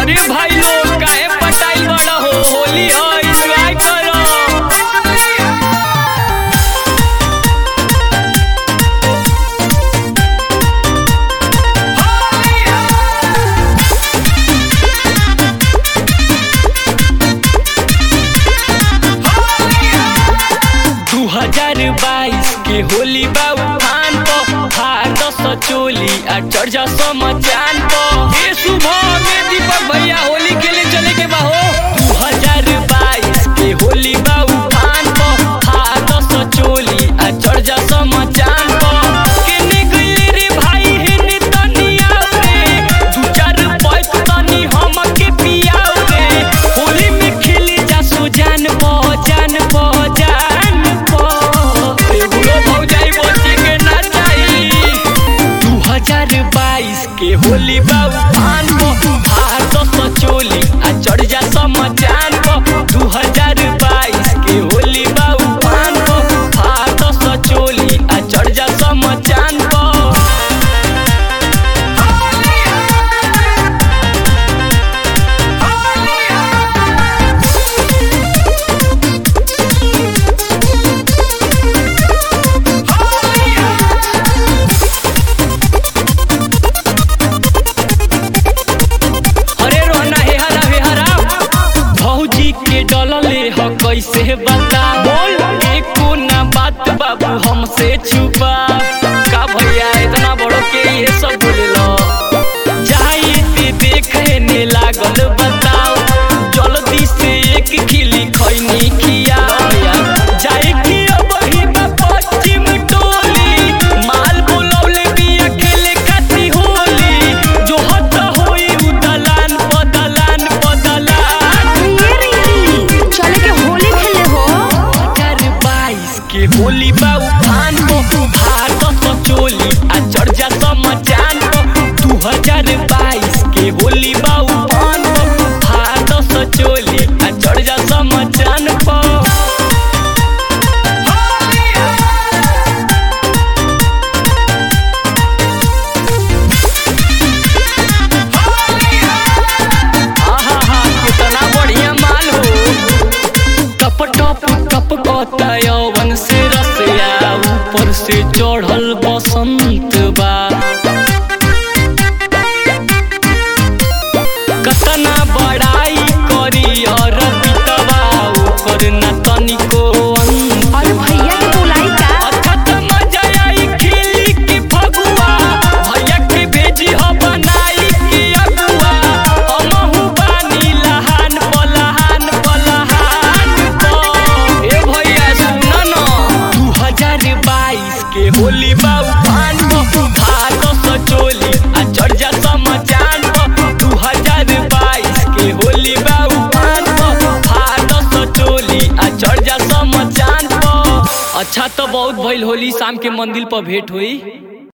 अरे भाई लोग काहे पटाइल बड़ा हो, होली हो एंजॉय करो। के होली बा उफान पर हार दस चोली आ चढ़ जा समचान पर। ये सुबह में दीपक भैया होली खेले चले के बा हो। 2022 के होली बा उफान पर हार दस चोली आ चढ़ जा समचान पर। केने गइले रे भाई हेने तनिया रे, दू चार पैक तनी हमके पियाओ रे। होली में खेले जा सो जान प जान प जान प। 2022 के होली बा उफान पर हार दस चोली आ चढ़ जा समचान पर। 2022 के होली बा उफान पर हार दस चोली आ चढ़ जा समचान पर। कैसे बता बोल एको ना बात बाबू हमसे छुपा का भैया इतना बड़ो के ये सब बोले लो। जाई ते देखे ने लागल बताओ, जल्दी से एक खिली खैनी खिया भैया। जाई कि अब ही पश्चिम टोली माल बोलौले बिया खेले खाती होली। जो हट होई उदलान बदलान बदलान चले के होली खेले हो। 2022 के होली बा उफान पर हार दस चोली आ चढ़ जा समचान पर। 2022 के होली बा उफान पर हार दस चोली आ चढ़ जा समचान पर। कितना बढ़िया माल हो। टप टप टप कतयवन से रसिया ऊपर से चढ़ल बसंत बा। कतना बड़ाई करी और बितवा ऊपर न तनिको अंत। और भैया के बुलाई का अच्छा त मजा आई खेली के फगुआ, भैया के भेजी हो बनाई के अगुआ। हमहु बानी लहान पलहान पलहान प। ए भैया सुन न 2022 के होली बा उफान पर हार दस चोली आ चढ़ जा समचान पर। 2022 के होली बा उफान पर हार दस चोली आ चढ़ जा समचान पर। अच्छा तो बहुत भइल, होली शाम के मंदिर पर भेंट हुई।